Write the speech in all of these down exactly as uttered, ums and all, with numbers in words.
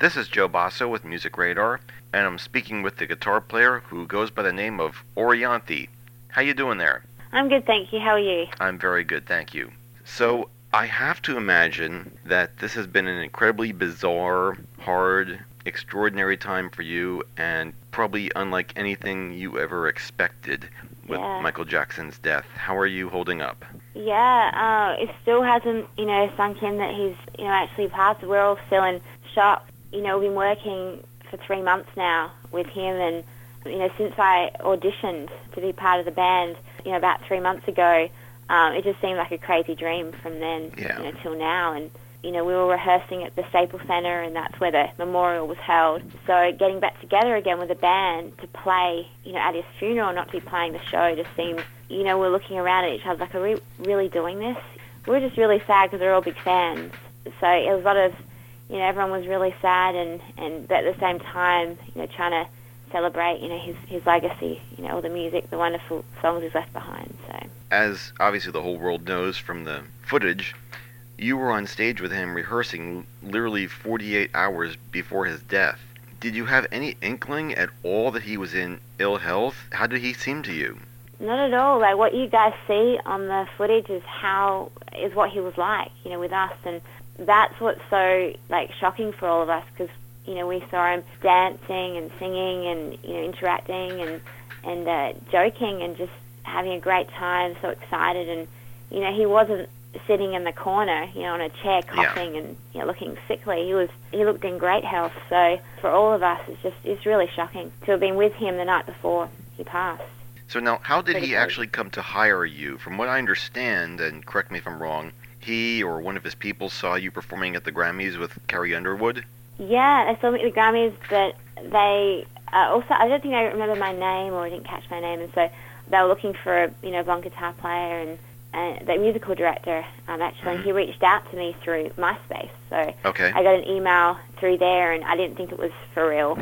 This is Joe Basso with Music Radar, and I'm speaking with the guitar player who goes by the name of Orianthi. How you doing there? I'm good, thank you. How are you? I'm very good, thank you. So, I have to imagine that this has been an incredibly bizarre, hard, extraordinary time for you, and probably unlike anything you ever expected with yeah. Michael Jackson's death. How are you holding up? Yeah, uh, it still hasn't, you know, sunk in that he's, you know, actually passed. We're all still in shock. You know, we've been working for three months now with him, and, you know, since I auditioned to be part of the band, you know, about three months ago, um, it just seemed like a crazy dream from then, yeah. you know, till now. And, you know, we were rehearsing at the Staples Center, and that's where the memorial was held. So getting back together again with the band to play, you know, at his funeral, not to be playing the show, just seemed, you know, we're looking around at each other like, are we really doing this? We were just really sad because we're all big fans. So it was a lot of, you know, everyone was really sad, and, and but at the same time, you know, trying to celebrate, you know, his, his legacy, you know, all the music, the wonderful songs he's left behind. So, as obviously the whole world knows from the footage, you were on stage with him rehearsing literally forty-eight hours before his death. Did you have any inkling at all that he was in ill health? How did he seem to you? Not at all. Like, what you guys see on the footage is how, is what he was like, you know, with us. And that's what's so, like, shocking for all of us, because, you know, we saw him dancing and singing and, you know, interacting and, and uh, joking and just having a great time, so excited. And, you know, he wasn't sitting in the corner, you know, on a chair coughing yeah. and, you know, looking sickly. He was, he looked in great health. So for all of us, it's just, it's really shocking to have been with him the night before he passed. So now, how did Pretty he crazy. actually come to hire you? From what I understand, and correct me if I'm wrong, he or one of his people saw you performing at the Grammys with Carrie Underwood? Yeah, they saw me at the Grammys, but they uh, also, I don't think they remember my name or didn't catch my name, and so they were looking for a, you know, blonde guitar player, and uh, the musical director, um, actually, mm-hmm. and he reached out to me through MySpace, so okay. I got an email through there, and I didn't think it was for real,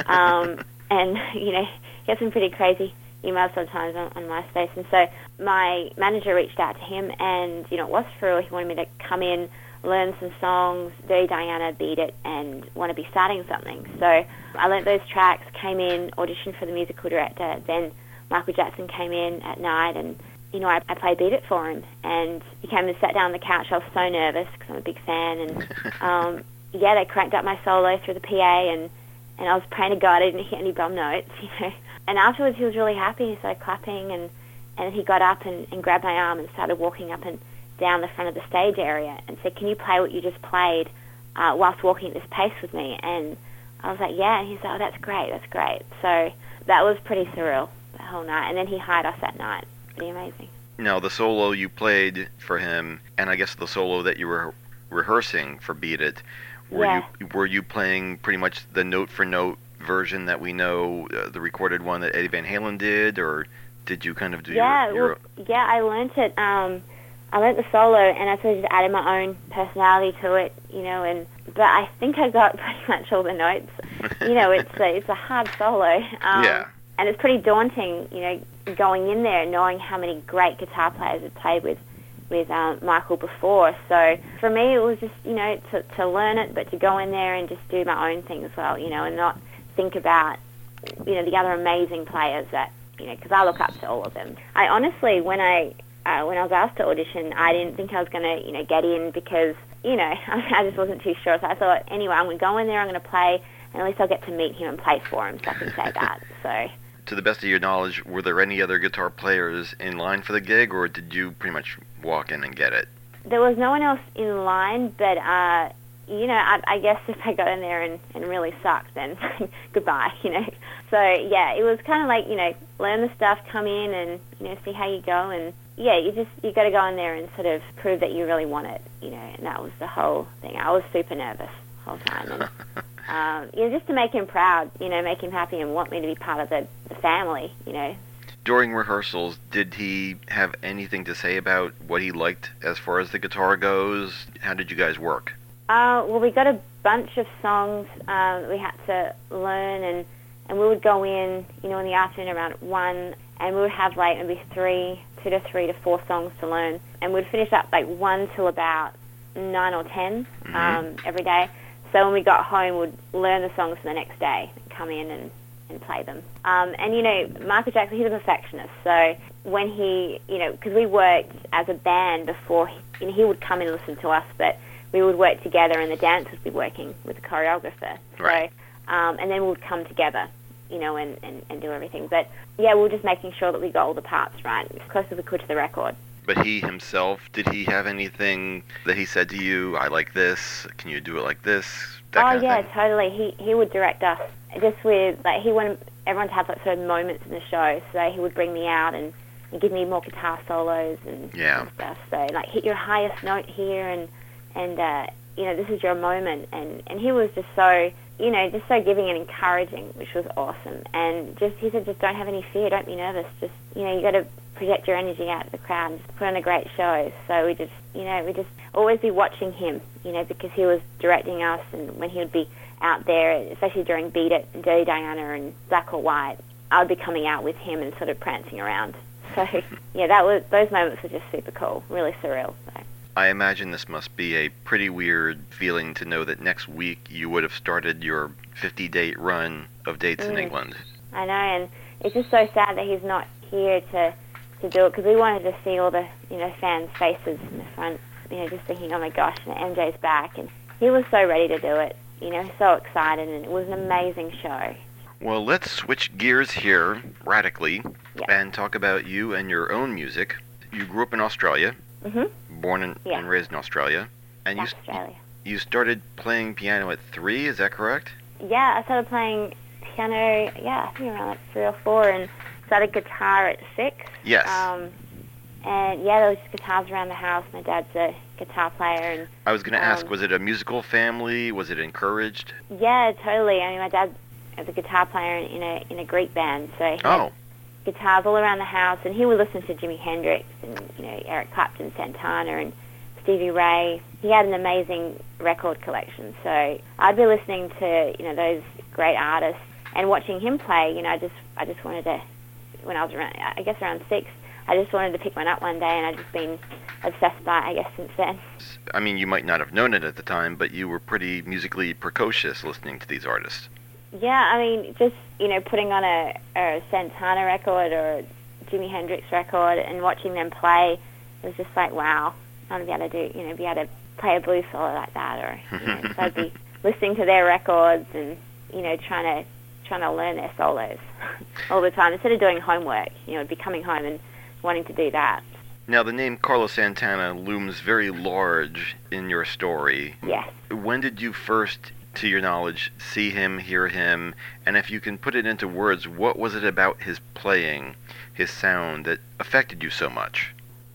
um, and, you know, he had some pretty crazy emails sometimes on, on MySpace, and so my manager reached out to him, and, you know, it was for real. He wanted me to come in, learn some songs, Dirty Diana, Beat It, and Want to Be Starting Something. So I learnt those tracks, came in, auditioned for the musical director, then Michael Jackson came in at night, and, you know, I, I played Beat It for him, and he came and sat down on the couch. I was so nervous because I'm a big fan, and, um, yeah, they cranked up my solo through the P A, and, and I was praying to God I didn't hit any bum notes, you know. And afterwards he was really happy, he started clapping, and, and he got up and, and grabbed my arm and started walking up and down the front of the stage area and said, can you play what you just played uh, whilst walking at this pace with me? And I was like, yeah. And he said, oh, that's great, that's great. So that was pretty surreal, the whole night. And then he hired us that night. Pretty amazing. Now, the solo you played for him, and I guess the solo that you were rehearsing for Beat It, were yeah. you were you playing pretty much the note-for-note version that we know, uh, the recorded one that Eddie Van Halen did, or did you kind of do yeah, your... your... Well, yeah, I learnt it. Um, I learnt the solo, and I sort of just added my own personality to it, you know, and but I think I got pretty much all the notes. You know, it's a, it's a hard solo. Um, yeah. And it's pretty daunting, you know, going in there and knowing how many great guitar players had played with, with um, Michael before. So for me, it was just, you know, to, to learn it, but to go in there and just do my own thing as well, you know, and not think about, you know, the other amazing players that, you know, because I look up to all of them. I honestly, when I uh, when I was asked to audition, I didn't think I was going to, you know, get in because, you know, I just wasn't too sure. So I thought, anyway, I'm going to go in there, I'm going to play, and at least I'll get to meet him and play for him, so I can say that. So, to the best of your knowledge, were there any other guitar players in line for the gig, or did you pretty much walk in and get it? There was no one else in line, but, uh, you know, I, I guess if I got in there and, and really sucked, then goodbye, you know. So, yeah, it was kind of like, you know, learn the stuff, come in and, you know, see how you go. And, yeah, you just, you got to go in there and sort of prove that you really want it, you know, and that was the whole thing. I was super nervous the whole time. And, um, you know, just to make him proud, you know, make him happy and want me to be part of the, the family, you know. During rehearsals, did he have anything to say about what he liked as far as the guitar goes? How did you guys work? Uh, well, we got a bunch of songs uh, we had to learn, and, and we would go in, you know, in the afternoon around one, and we would have like maybe three, two to three to four songs to learn, and we'd finish up like one till about nine or ten um, mm-hmm. every day. So when we got home, we'd learn the songs for the next day, come in and, and play them. Um, and, you know, Michael Jackson, he's a perfectionist. So when he, you know, because we worked as a band before, he, you know, he would come in and listen to us, but we would work together and the dancers would be working with the choreographer. Right. So, um, and then we would come together, you know, and, and, and do everything. But, yeah, we were just making sure that we got all the parts right, as close as we could to the record. But he himself, did he have anything that he said to you, I like this, can you do it like this, that oh, kind of yeah, thing? totally. He he would direct us just with, like, he wanted everyone to have, like, sort of moments in the show. So he would bring me out and, and give me more guitar solos and, Yeah. and stuff. So, like, hit your highest note here and, and uh, you know, this is your moment. And, and he was just so, you know, just so giving and encouraging, which was awesome. And just, he said, just don't have any fear, don't be nervous. Just, you know, you got to project your energy out to the crowd and just put on a great show. So we just, you know, we just always be watching him, you know, because he was directing us, and when he would be out there, especially during Beat It and Dirty Diana and Black or White, I would be coming out with him and sort of prancing around. So, yeah, that was, those moments were just super cool, really surreal. So. I imagine this must be a pretty weird feeling to know that next week you would have started your fifty-day run of dates Mm. in England. I know, and it's just so sad that he's not here to to do it, because we wanted to see all the, you know, fans' faces in the front, you know, just thinking, oh my gosh, M J's back, and he was so ready to do it, you know, so excited, and it was an amazing show. Well, let's switch gears here radically Yeah. and talk about you and your own music. You grew up in Australia, Mm-hmm. born and, Yeah. and raised in Australia, and you South Australia. you started playing piano at three. Is that correct? Yeah, I started playing piano, yeah, I think around like three or four, and started guitar at six. Yes. Um, and yeah, there was just guitars around the house. My dad's a guitar player, and I was going to ask, um, was it a musical family? Was it encouraged? yeah, totally. I mean, my dad was a guitar player in, in a in a Greek band, so he had Oh, guitars all around the house, and he would listen to Jimi Hendrix and, you know, Eric Clapton, Santana, and Stevie Ray. He had an amazing record collection, so I'd be listening to, you know, those great artists and watching him play. You know, I just I just wanted to, when I was around, I guess around six, I just wanted to pick one up one day, and I've just been obsessed by it, I guess, since then. I mean, you might not have known it at the time, but you were pretty musically precocious listening to these artists. Yeah, I mean, just, you know, putting on a, a Santana record or a Jimi Hendrix record and watching them play, it was just like, wow, I want to be able to do, you know, be able to play a blues solo like that, or, you know, so I'd be listening to their records and, you know, trying to trying to learn their solos all the time instead of doing homework. You know, I'd be coming home and wanting to do that. Now, the name Carlos Santana looms very large in your story. Yes. When did you first, to your knowledge, see him, hear him, and if you can put it into words, what was it about his playing, his sound, that affected you so much?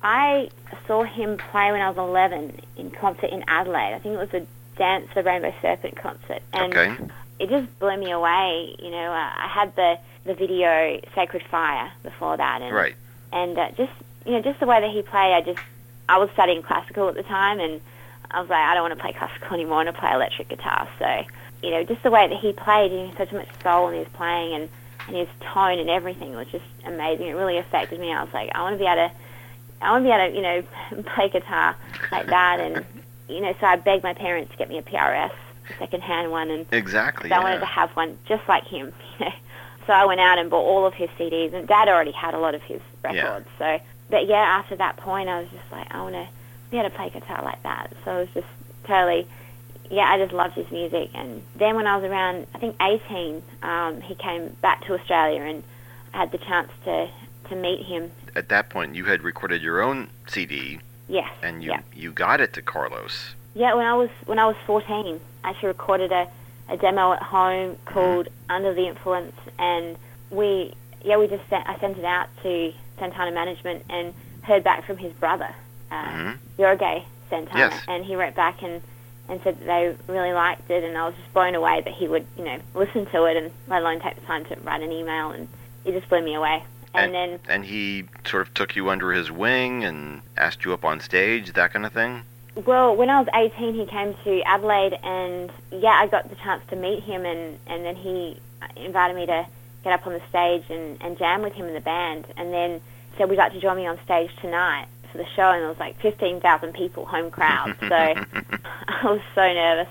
I saw him play when I was eleven in concert in Adelaide. I think it was a Dance the Rainbow Serpent concert. And Okay. it just blew me away. You know, uh, I had the, the video Sacred Fire before that. And, Right. And uh, just, you know, just the way that he played, I just, I was studying classical at the time, and I was like, I don't want to play classical anymore, I want to play electric guitar. So, you know, just the way that he played, you know, so much soul in his playing, and, and his tone and everything was just amazing. It really affected me. I was like, I want to be able to, I want to be able to, you know, play guitar like that. And, you know, so I begged my parents to get me a P R S, a second-hand one, and Exactly, so I yeah. wanted to have one just like him, you know. So I went out and bought all of his C Ds, and Dad already had a lot of his records. So, but yeah, after that point, I was just like, I want to be able to play guitar like that. So it was just totally, yeah, I just loved his music. And then when I was around, I think eighteen, um, he came back to Australia, and I had the chance to, to meet him. At that point, you had recorded your own C D, Yes. and you yeah. you got it to Carlos. Yeah, when I was when I was fourteen, I actually recorded a, a demo at home called Under the Influence, and we yeah we just sent, I sent it out to Santana Management and heard back from his brother, uh, Mm-hmm. Jorge Santana, Yes. and he wrote back and, and said that they really liked it, and I was just blown away that he would, you know, listen to it and let alone take the time to write an email, and it just blew me away. And, then And he sort of took you under his wing and asked you up on stage, that kind of thing? well, when I was eighteen, he came to Adelaide, and yeah, I got the chance to meet him, and, and then he invited me to get up on the stage and, and jam with him in the band, and then said, would you like to join me on stage tonight for for the show, and there was like fifteen thousand people, home crowd. So I was so nervous.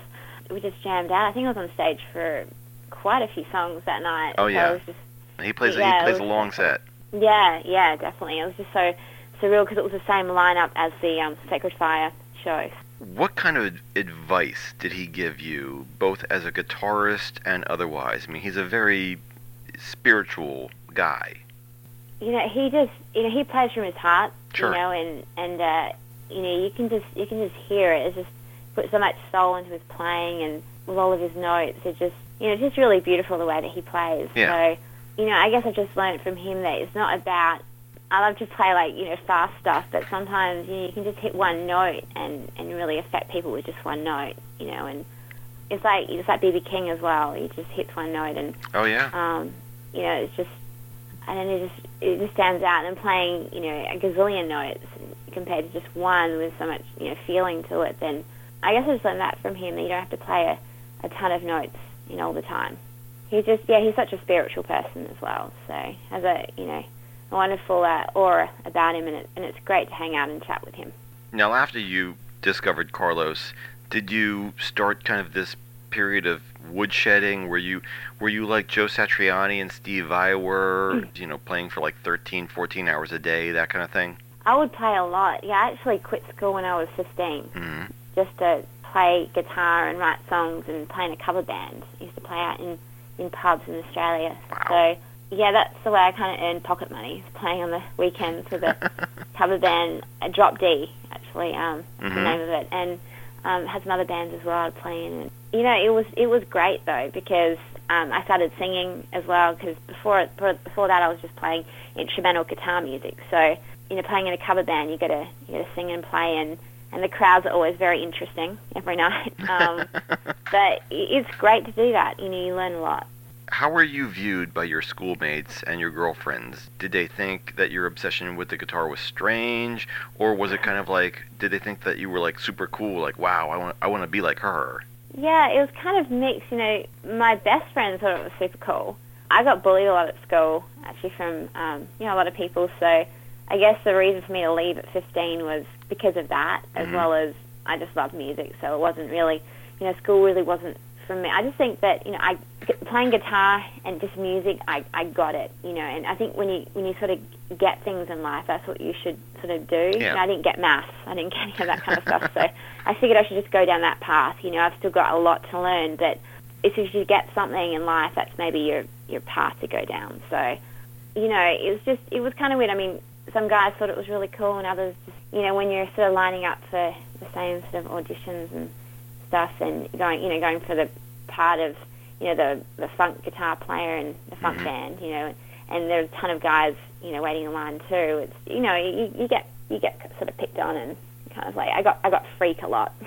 we just jammed out. I think I was on stage for quite a few songs that night. Oh, yeah. So it was just, He plays, yeah, he plays it a was long so set. cool. Yeah, yeah, definitely. It was just so surreal because it was the same lineup as the um, Sacred Fire show. What kind of advice did he give you, both as a guitarist and otherwise? I mean, he's a very spiritual guy. You know, he just, you know, he plays from his heart, Sure. you know, and, and uh, you know, you can just, you can just hear it. It's just put so much soul into his playing, and with all of his notes, it's just, you know, it's just really beautiful the way that he plays. Yeah. So, you know, I guess I've just learned from him that it's not about, I love to play, like, you know, fast stuff, but sometimes, you know, you can just hit one note and, and really affect people with just one note, you know, and it's like, it's like B B King as well. He just hits one note and, Oh, yeah. um, you know, it's just, and then it just, it just stands out, and playing, you know, a gazillion notes compared to just one with so much, you know, feeling to it, then I guess I just learned that from him, that you don't have to play a, a ton of notes, you know, all the time. He's just, yeah, he's such a spiritual person as well, so has a, you know, a wonderful uh, aura about him, and, it, and it's great to hang out and chat with him. Now, after you discovered Carlos, did you start kind of this period of woodshedding? Were you were you like Joe Satriani and Steve Vai were, you know, playing for like thirteen, fourteen hours a day, that kind of thing? I would play a lot. Yeah, I actually quit school when I was fifteen, Mm-hmm. just to play guitar and write songs and play in a cover band. I used to play out in, in pubs in Australia. Wow. So, yeah, that's the way I kind of earned pocket money, playing on the weekends with a cover band, a Drop D, actually, um, Mhm. the name of it, and um, had some other bands as well I'd play in. And, you know, it was it was great, though, because um, I started singing as well, because before, before that I was just playing instrumental guitar music. So, you know, playing in a cover band, you gotta you gotta sing and play, and, and the crowds are always very interesting every night. Um, but it's great to do that. You know, you learn a lot. How were you viewed by your schoolmates and your girlfriends? Did they think that your obsession with the guitar was strange, or was it kind of like, did they think that you were like super cool, like, wow, I want I want to be like her? Yeah, it was kind of mixed. You know, my best friend thought it was super cool. I got bullied a lot at school, actually, from um, you know, a lot of people. So I guess the reason for me to leave at fifteen was because of that, as Mhm. well as I just loved music. So it wasn't really, you know, school really wasn't for me. I just think that, you know, I playing guitar and just music, I, I got it, you know. And I think when you when you sort of get things in life, that's what you should sort of do. Yeah. You know, I didn't get maths, I didn't get any of that kind of stuff. So I figured I should just go down that path. You know, I've still got a lot to learn, but if you get something in life, that's maybe your your path to go down. So, you know, it was just it was kind of weird. I mean, some guys thought it was really cool, and others, just, you know, when you're sort of lining up for the same sort of auditions and stuff, and going, you know, going for the part of, you know, the the funk guitar player and the funk Mhm. band, you know, and there's a ton of guys, you know, waiting in line too. It's, you know, you, you get you get sort of picked on, and kind of like I got I got freak a lot,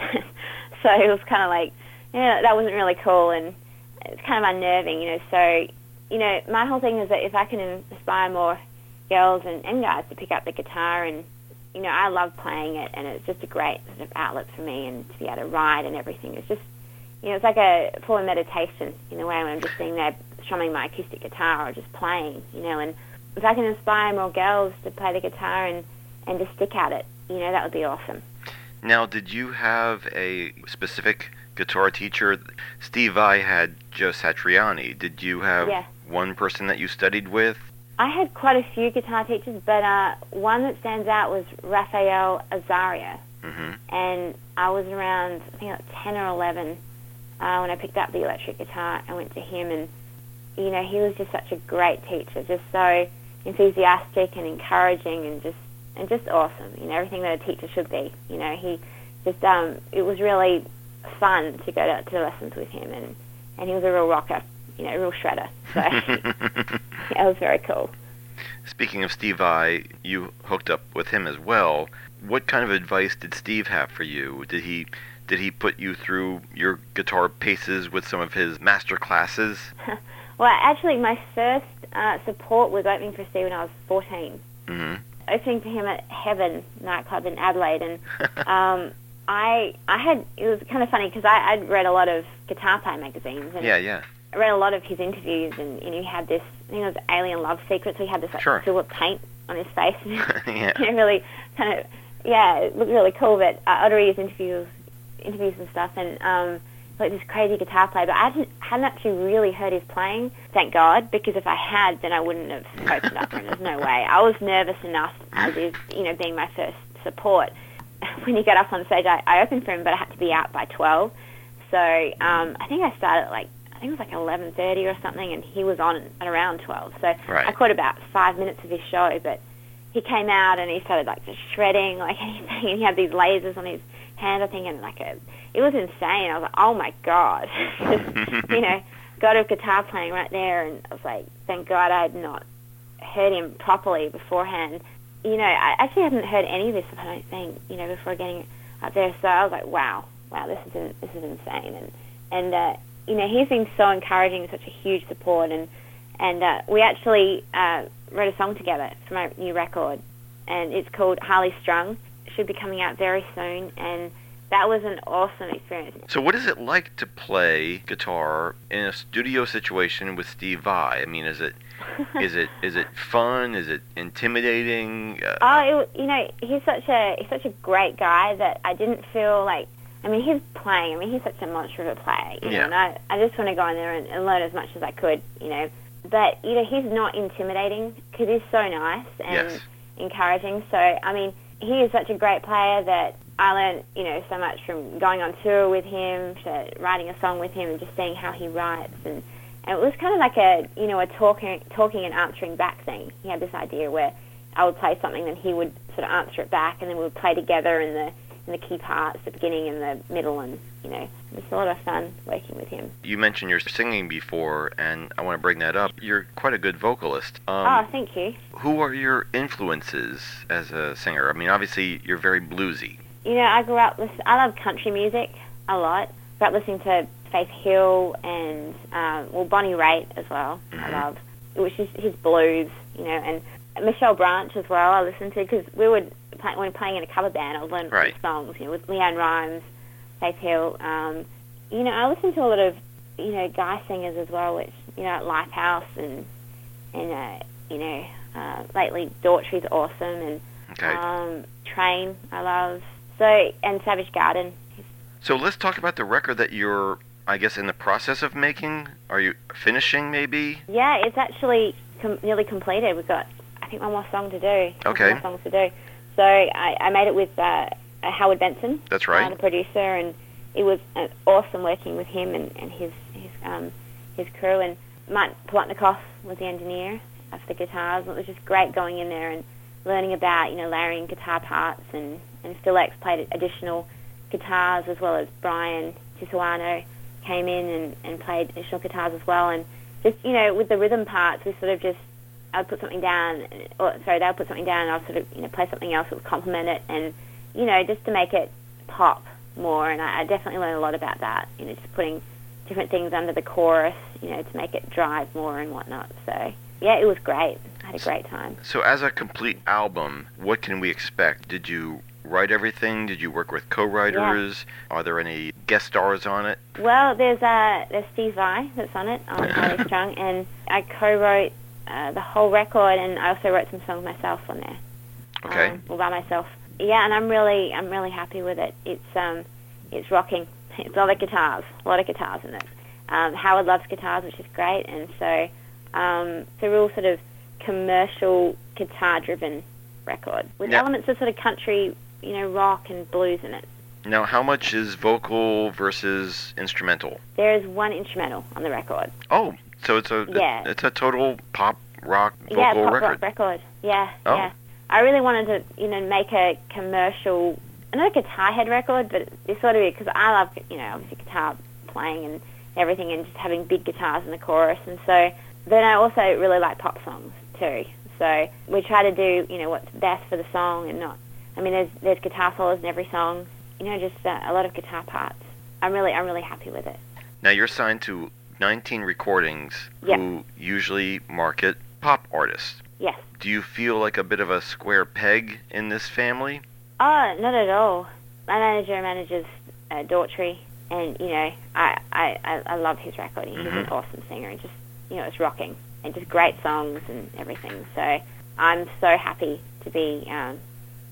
so it was kind of like, yeah, that wasn't really cool, and it's kind of unnerving, you know. So, you know, my whole thing is that if I can inspire more girls and, and guys to pick up the guitar, and, you know, I love playing it, and it's just a great sort of outlet for me, and to be able to write and everything. It's just, you know, it's like a form of meditation in a way, when I'm just sitting there strumming my acoustic guitar or just playing, you know. And if I can inspire more girls to play the guitar and, and to stick at it, you know, that would be awesome. Now, did you have a specific guitar teacher? Steve Vai had Joe Satriani. Did you have Yeah. one person that you studied with? I had quite a few guitar teachers, but uh, one that stands out was Rafael Azaria. Mm-hmm. And I was around, I think, like ten or eleven uh, when I picked up the electric guitar. I went to him, and, you know, he was just such a great teacher, just so enthusiastic and encouraging, and just and just awesome. You know, everything that a teacher should be. You know, he just um, it was really fun to go to, to lessons with him, and, and he was a real rocker, you know, a real shredder. So yeah, it was very cool. Speaking of Steve Vai, you hooked up with him as well. What kind of advice did Steve have for you? Did he did he put you through your guitar paces with some of his master classes? Well, actually, my first uh, support was opening for Steve when I was fourteen. Mm-hmm. Opening for him at Heaven nightclub in Adelaide, and um, I I had it was kind of funny because I I'd read a lot of guitar player magazines, and Yeah, yeah. I read a lot of his interviews, and, and he had this, I think it was Alien Love Secrets, so he had this like Sure. silver paint on his face, and Yeah. you know, really kind of, yeah, it looked really cool. But uh, I'd read his interviews, interviews and stuff, and um, like this crazy guitar player, but I hadn't, hadn't actually really heard his playing, thank God, because if I had, then I wouldn't have opened up for him. There's no way. I was nervous enough as is, you know, being my first support. When he got up on stage, I, I opened for him, but I had to be out by twelve. So um, I think I started at like, I think it was like eleven thirty or something, and he was on at around twelve. So right. I caught about five minutes of his show, but he came out and he started like just shredding like anything, and he had these lasers on his hand, I think, and like a, it was insane. I was like, oh my God. Just, you know, got a guitar playing right there, and I was like, thank God I had not heard him properly beforehand. You know, I actually hadn't heard any of this, I don't think, you know, before getting up there. So I was like, wow, wow, this is in, this is insane. And, and uh, you know, he's been so encouraging, such a huge support, and and uh, we actually uh, wrote a song together for my new record, and it's called Harley Strung. It should be coming out very soon, and that was an awesome experience. So what is it like to play guitar in a studio situation with Steve Vai? I mean, is it is it is it fun? Is it intimidating? Uh, oh, it, you know, he's such a he's such a great guy that I didn't feel like. I mean, he's playing. I mean, he's such a monster of a player, you know, yeah. and I, I just want to go in there and, and learn as much as I could, you know. But, you know, he's not intimidating because he's so nice and yes. encouraging. So, I mean, he is such a great player that I learned, you know, so much from going on tour with him to writing a song with him and just seeing how he writes. And, and it was kind of like a, you know, a talking, talking and answering back thing. He had this idea where I would play something and he would sort of answer it back, and then we would play together in the in the key parts, the beginning and the middle, and, you know, it's a lot of fun working with him. You mentioned your singing before, and I want to bring that up. You're quite a good vocalist. Um, oh, thank you. Who are your influences as a singer? I mean, obviously, you're very bluesy. You know, I grew up, listen, I love country music a lot. Grew up listening to Faith Hill and, um, well, Bonnie Raitt as well, mm-hmm. I love, which is his blues, you know, and Michelle Branch as well I listened to, because we would, play, when playing in a cover band, I would learn right. songs, you know, with Leanne Rimes, Faith Hill. Um, you know, I listen to a lot of, you know, guy singers as well, which, you know, Lifehouse and, and uh, you know, uh, lately Daughtry's awesome, and okay. um, Train I love, so, and Savage Garden. So let's talk about the record that you're, I guess, in the process of making. Are you finishing, maybe? Yeah, it's actually com- nearly completed. We've got, I think, one more song to do. Okay. One more songs to do. So I, I made it with uh, Howard Benson. That's right. Uh, the producer, and it was uh, awesome working with him and, and his his um, his crew. And Mike Plotnikoff was the engineer of the guitars. And it was just great going in there and learning about, you know, layering guitar parts. And, and Phil X played additional guitars, as well as Brian Tisuano came in and, and played additional guitars as well. And just, you know, with the rhythm parts, we sort of just, I would put something down, or sorry, they would put something down, and I would sort of, you know, play something else that would complement it, and, you know, just to make it pop more. And I, I definitely learned a lot about that, you know, just putting different things under the chorus, you know, to make it drive more and whatnot. So, yeah, it was great. I had a great time. So as a complete album, what can we expect? Did you write everything? Did you work with co-writers? Yeah. Are there any guest stars on it? Well, there's uh, there's Steve Vai that's on it, on Harley Strung, and I co-wrote uh, the whole record, and I also wrote some songs myself on there. Okay. Um, all by myself. Yeah, and I'm really I'm really happy with it. It's um it's rocking. It's a lot of guitars, a lot of guitars in it. Um, Howard loves guitars, which is great, and so um, it's a real sort of commercial guitar-driven record with yeah. elements of sort of country, you know, rock and blues in it. Now, how much is vocal versus instrumental? There is one instrumental on the record. Oh, so it's a yeah. it's a total pop rock vocal yeah, pop record. rock record. Yeah, oh. yeah. I really wanted to, you know, make a commercial, not a guitar head record, but it's sort of because I love, you know, obviously guitar playing and everything, and just having big guitars in the chorus, and so then I also really like pop songs too. So we try to do, you know, what's best for the song, and not. I mean, there's there's guitar solos in every song. You know, just uh, a lot of guitar parts. I'm really I'm really happy with it. Now you're signed to nineteen recordings yep. who usually market pop artists. Yes. Do you feel like a bit of a square peg in this family? Oh, not at all. My manager manages uh, Daughtry, and you know, I, I, I love his record. He's mm-hmm. an awesome singer, and just, you know, it's rocking, and just great songs and everything. So I'm so happy to be, um,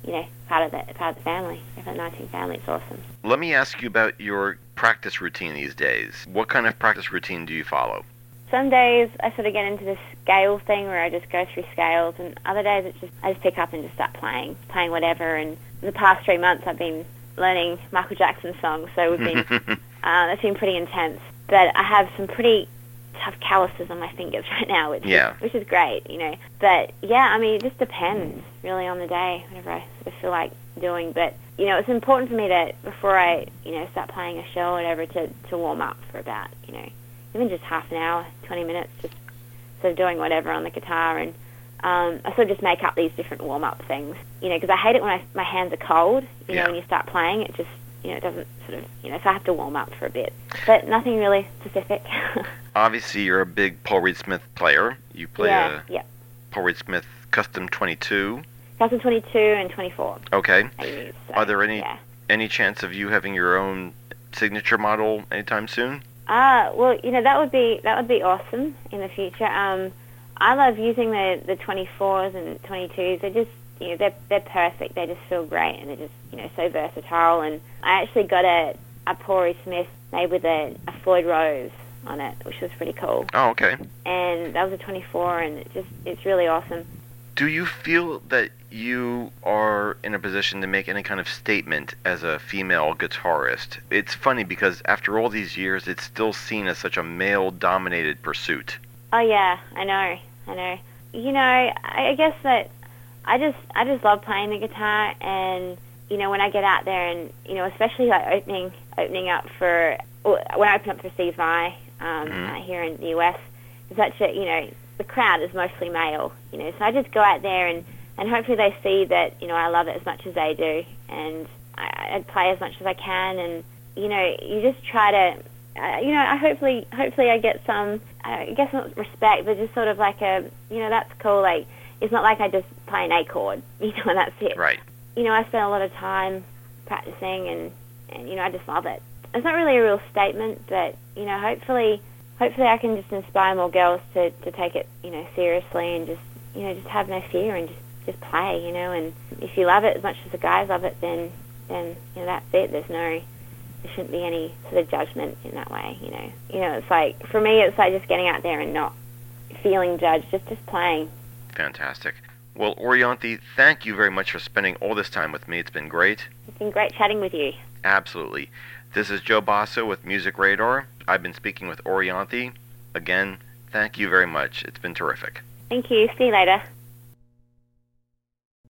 you know, part of the part of the family, F L nineteen family. It's awesome. Let me ask you about your practice routine these days. What kind of practice routine do you follow? Some days I sort of get into this scale thing where I just go through scales, and other days it's just I just pick up and just start playing, playing whatever. And in the past three months I've been learning Michael Jackson songs, so we've been uh, that's been pretty intense. But I have some pretty tough calluses on my fingers right now, which yeah. is, which is great, you know. But yeah, I mean, it just depends really on the day, whatever I sort of feel like doing. But you know, it's important for me that before I, you know, start playing a show or whatever, to to warm up for about, you know, even just half an hour, twenty minutes, just sort of doing whatever on the guitar. And um, I sort of just make up these different warm-up things, you know, because I hate it when I, my hands are cold, you yeah. know, when you start playing, it just, you know, it doesn't sort of, you know, so I have to warm up for a bit. But nothing really specific. Obviously, you're a big Paul Reed Smith player. You play yeah, a yeah. Paul Reed Smith Custom twenty-two. Custom twenty-two and twenty-four. Okay. I use, so, Are there any yeah. any chance of you having your own signature model anytime soon? Ah, well, you know, that would be that would be awesome in the future. Um, I love using the, the twenty-fours and twenty-twos. They're just, you know, they're they're perfect. They just feel great, and they're just, you know, so versatile. And I actually got a a Paul Reed Smith made with a, a Floyd Rose on it, which was pretty cool. Oh, okay. And that was a twenty-four, and it just it's really awesome. Do you feel that you are in a position to make any kind of statement as a female guitarist? It's funny because after all these years, it's still seen as such a male-dominated pursuit. Oh yeah, I know, I know. You know, I, I guess that I just I just love playing the guitar, and you know, when I get out there and, you know, especially like opening opening up for when I open up for Steve Vai um, mm-hmm. uh, here in the U S, it's such a, you know, the crowd is mostly male, you know, so I just go out there and, and hopefully they see that, you know, I love it as much as they do, and I, I play as much as I can, and, you know, you just try to, uh, you know, I hopefully, hopefully I get some, uh, I guess not respect, but just sort of like a, you know, that's cool, like, it's not like I just play an A chord, you know, and that's it. Right. You know, I spend a lot of time practicing, and, and, you know, I just love it. It's not really a real statement, but, you know, hopefully... Hopefully I can just inspire more girls to, to take it, you know, seriously, and just, you know, just have no fear and just, just play, you know. And if you love it as much as the guys love it, then, then you know, that's it. There's no, there shouldn't be any sort of judgment in that way, you know. You know, it's like, for me, it's like just getting out there and not feeling judged, just, just playing. Fantastic. Well, Orianthi, thank you very much for spending all this time with me. It's been great. It's been great chatting with you. Absolutely. This is Joe Basso with Music Radar. I've been speaking with Orianthi. Again, thank you very much. It's been terrific. Thank you. See you later.